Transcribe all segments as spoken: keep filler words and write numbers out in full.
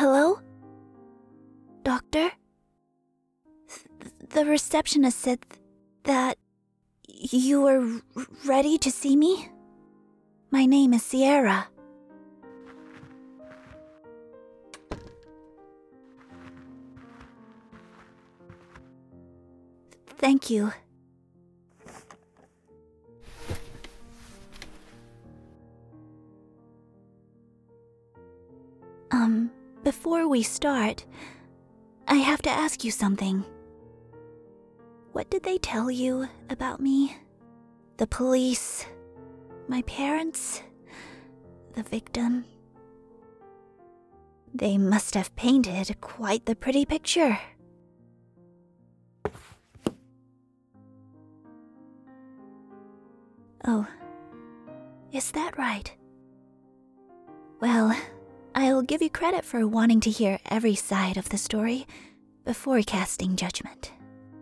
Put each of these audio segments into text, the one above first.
Hello? Doctor? Th- the receptionist said th- that you were r- ready to see me? My name is Sierra. Thank you. Um, before we start, I have to ask you something. What did they tell you about me? The police, my parents, the victim? They must have painted quite the pretty picture. Oh, is that right? Well, I'll give you credit for wanting to hear every side of the story before casting judgment.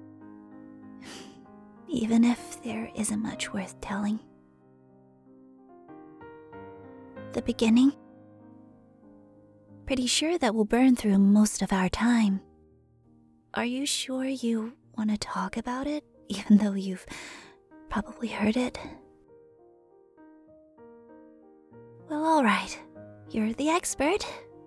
Even if there isn't much worth telling. The beginning? Pretty sure that will burn through most of our time. Are you sure you want to talk about it, even though you've probably heard it? Well, all right. You're the expert.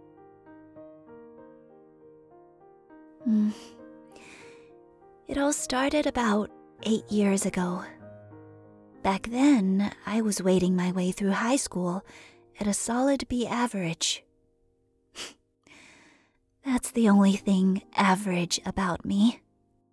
Hmm. It all started about eight years ago. Back then, I was wading my way through high school at a solid B average. That's the only thing average about me.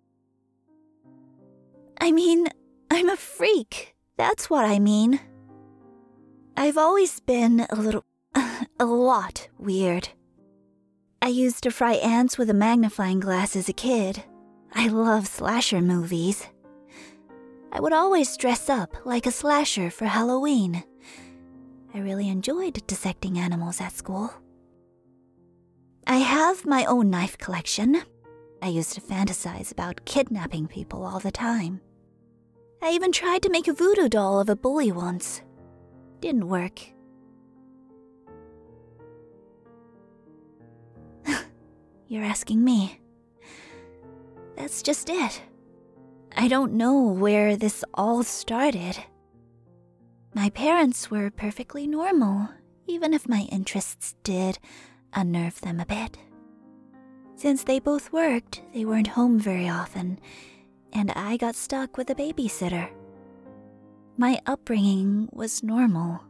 I mean, I'm a freak. That's what I mean. I've always been a little, a lot weird. I used to fry ants with a magnifying glass as a kid. I love slasher movies. I would always dress up like a slasher for Halloween. I really enjoyed dissecting animals at school. I have my own knife collection. I used to fantasize about kidnapping people all the time. I even tried to make a voodoo doll of a bully once. Didn't work. You're asking me. That's just it. I don't know where this all started. My parents were perfectly normal, even if my interests did unnerve them a bit. Since they both worked, they weren't home very often, and I got stuck with a babysitter. My upbringing was normal.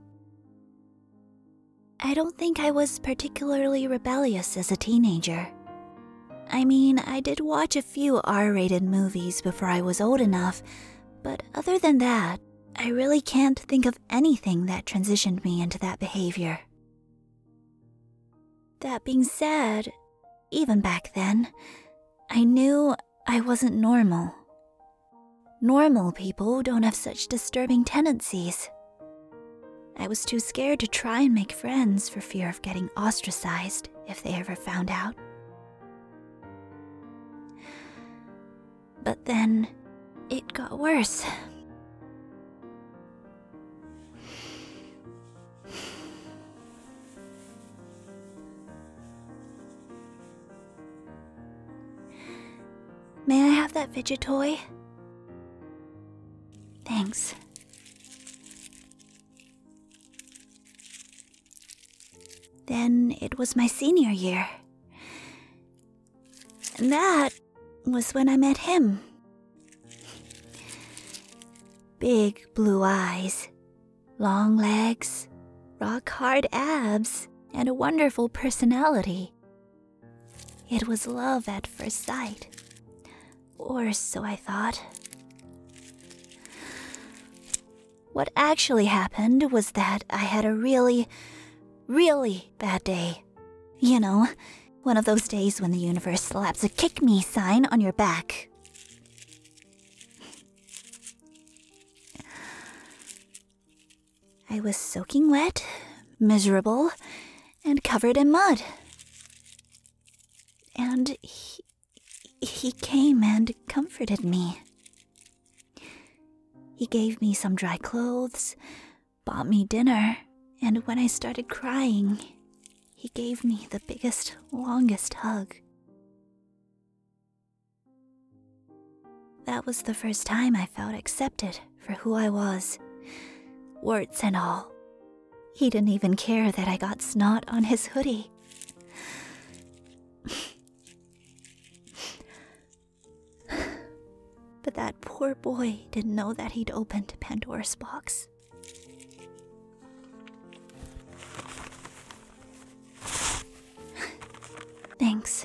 I don't think I was particularly rebellious as a teenager. I mean, I did watch a few R-rated movies before I was old enough, but other than that, I really can't think of anything that transitioned me into that behavior. That being said, even back then, I knew I wasn't normal. Normal people don't have such disturbing tendencies. I was too scared to try and make friends for fear of getting ostracized if they ever found out. But then, it got worse. May I have that fidget toy? Thanks. Then it was my senior year. And that was when I met him. Big blue eyes, long legs, rock-hard abs, and a wonderful personality. It was love at first sight. Or so I thought. What actually happened was that I had a really, really bad day. You know, one of those days when the universe slaps a kick me sign on your back. I was soaking wet, miserable, and covered in mud. And he, he came and comforted me. He gave me some dry clothes, bought me dinner, and when I started crying, he gave me the biggest, longest hug. That was the first time I felt accepted for who I was, warts and all. He didn't even care that I got snot on his hoodie. But that poor boy didn't know that he'd opened Pandora's box. Thanks.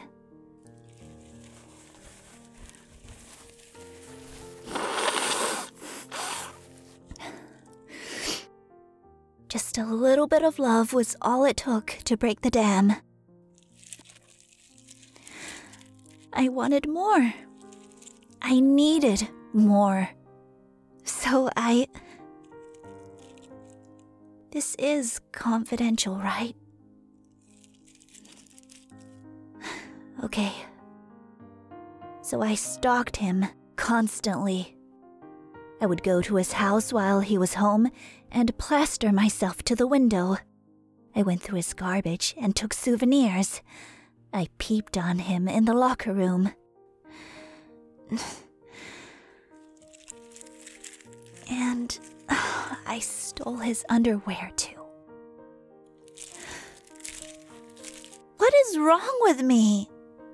Just a little bit of love was all it took to break the dam. I wanted more. I needed more. So I... This is confidential, right? Okay. So I stalked him constantly. I would go to his house while he was home and plaster myself to the window. I went through his garbage and took souvenirs. I peeped on him in the locker room. And uh, I stole his underwear too. What is wrong with me?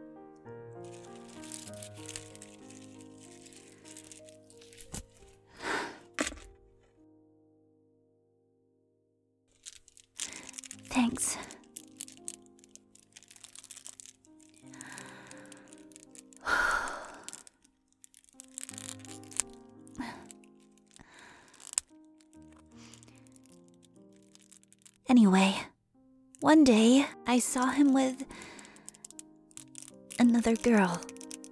Thanks. Anyway, one day I saw him with another girl.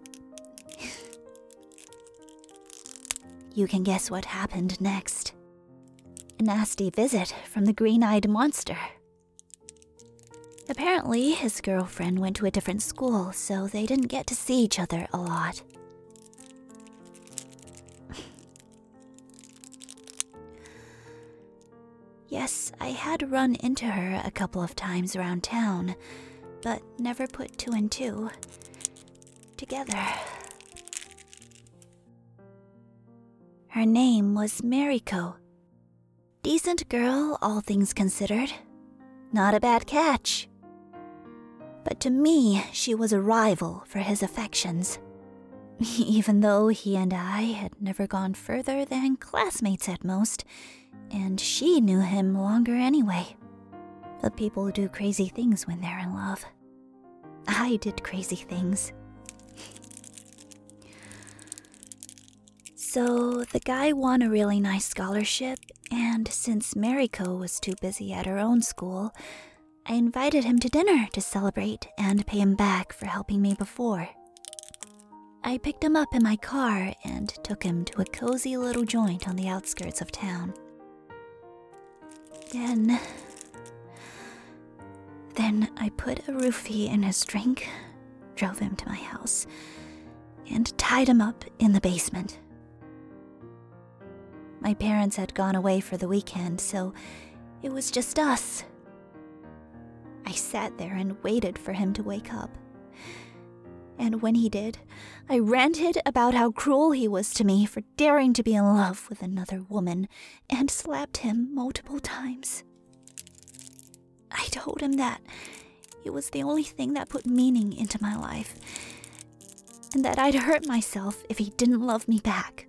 You can guess what happened next. A nasty visit from the green-eyed monster. Apparently, his girlfriend went to a different school, so they didn't get to see each other a lot. Yes, I had run into her a couple of times around town, but never put two and two together. Her name was Mariko. Decent girl, all things considered. Not a bad catch. But to me, she was a rival for his affections. Even though he and I had never gone further than classmates at most, and she knew him longer anyway. But people do crazy things when they're in love. I did crazy things. So the guy won a really nice scholarship, and since Mariko was too busy at her own school, I invited him to dinner to celebrate and pay him back for helping me before. I picked him up in my car and took him to a cozy little joint on the outskirts of town. Then... Then I put a roofie in his drink, drove him to my house, and tied him up in the basement. My parents had gone away for the weekend, so it was just us. I sat there and waited for him to wake up. And when he did, I ranted about how cruel he was to me for daring to be in love with another woman, and slapped him multiple times. I told him that it was the only thing that put meaning into my life, and that I'd hurt myself if he didn't love me back.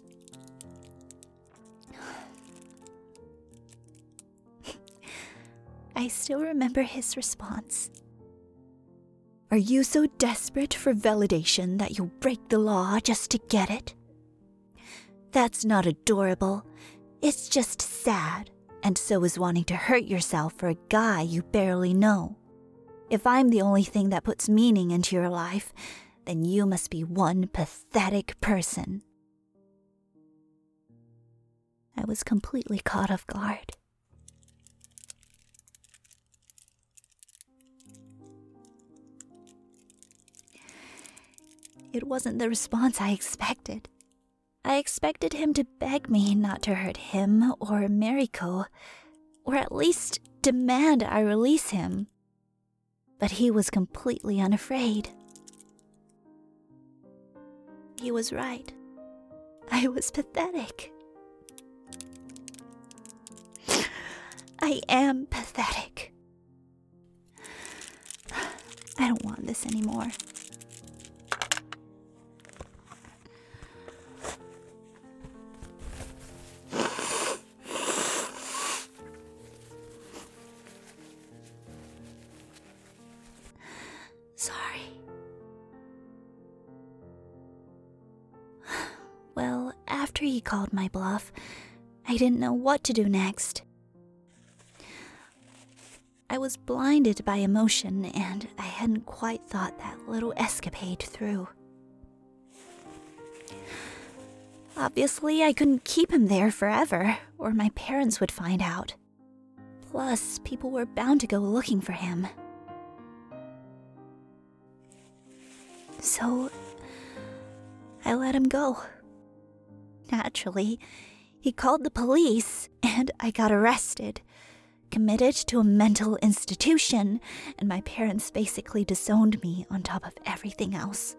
I still remember his response. Are you so desperate for validation that you'll break the law just to get it? That's not adorable. It's just sad, and so is wanting to hurt yourself for a guy you barely know. If I'm the only thing that puts meaning into your life, then you must be one pathetic person. I was completely caught off guard. It wasn't the response I expected. I expected him to beg me not to hurt him or Mariko, or at least demand I release him. but he was completely unafraid. He was right. I was pathetic. I am pathetic. I don't want this anymore. Sorry. Well, after he called my bluff, I didn't know what to do next. I was blinded by emotion, and I hadn't quite thought that little escapade through. Obviously, I couldn't keep him there forever, or my parents would find out. Plus, people were bound to go looking for him. So, I let him go. Naturally, he called the police, and I got arrested, committed to a mental institution, and my parents basically disowned me on top of everything else.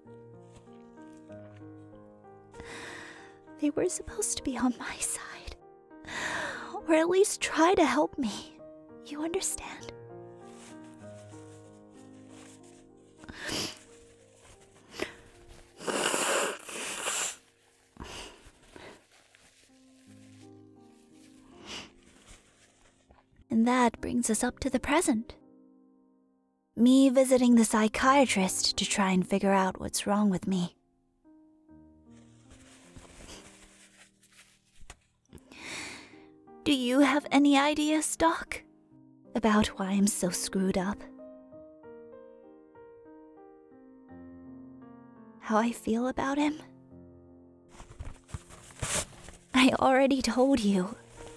They were supposed to be on my side, or at least try to help me. You understand? And that brings us up to the present. Me visiting the psychiatrist to try and figure out what's wrong with me. Do you have any ideas, Doc, about why I'm so screwed up? How I feel about him? I already told you.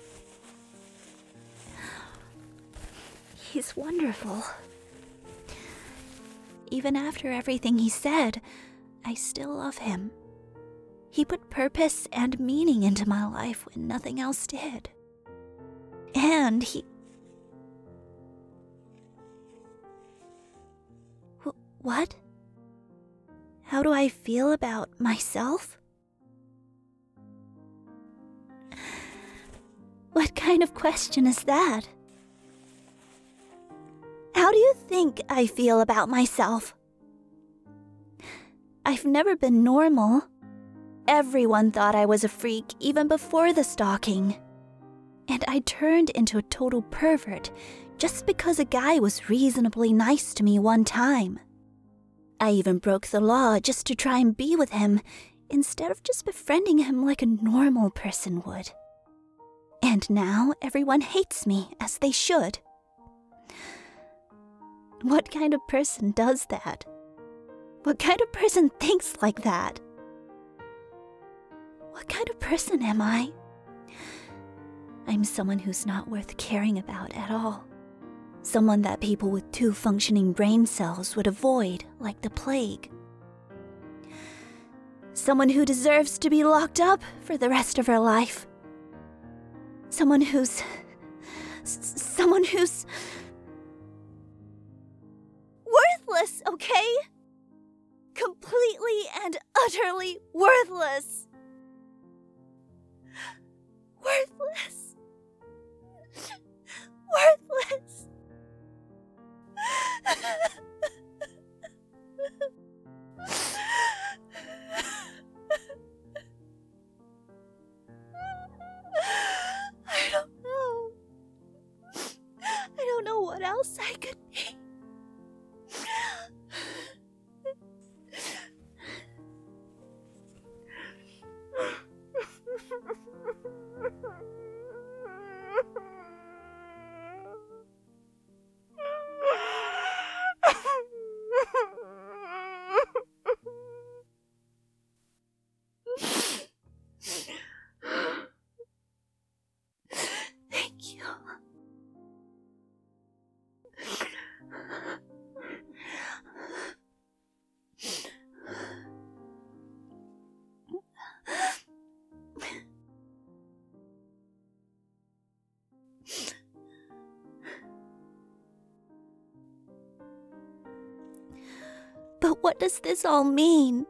He's wonderful. Even after everything he said, I still love him. He put purpose and meaning into my life when nothing else did. And he... Wh- what? How do I feel about myself? What kind of question is that? How do you think I feel about myself? I've never been normal. Everyone thought I was a freak even before the stalking. And I turned into a total pervert just because a guy was reasonably nice to me one time. I even broke the law just to try and be with him instead of just befriending him like a normal person would. And now everyone hates me, as they should. What kind of person does that? What kind of person thinks like that? What kind of person am I? I'm someone who's not worth caring about at all. Someone that people with two functioning brain cells would avoid like the plague. Someone who deserves to be locked up for the rest of her life. Someone who's... Someone who's... worthless, okay? Completely and utterly worthless. Worthless. Worthless. I don't know. I don't know what else I could be. But what does this all mean?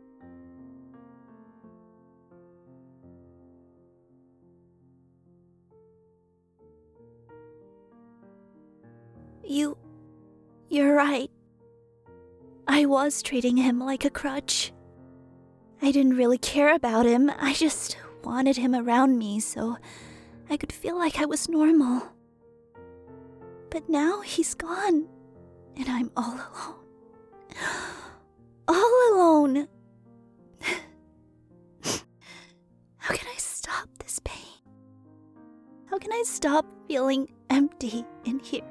You... You're right. I was treating him like a crutch. I didn't really care about him. I just wanted him around me so I could feel like I was normal. But now he's gone, and I'm all alone. All alone. How can I stop this pain? How can I stop feeling empty in here?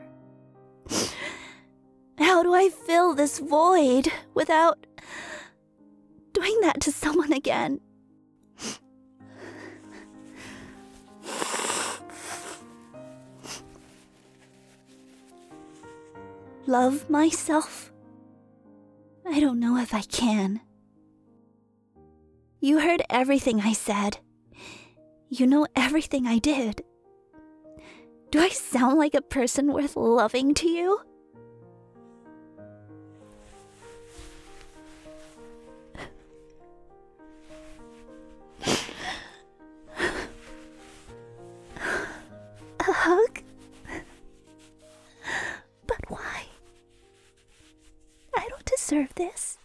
How do I fill this void without doing that to someone again? Love myself? I don't know if I can. You heard everything I said. You know everything I did. Do I sound like a person worth loving to you? A hug? But why? I don't deserve this.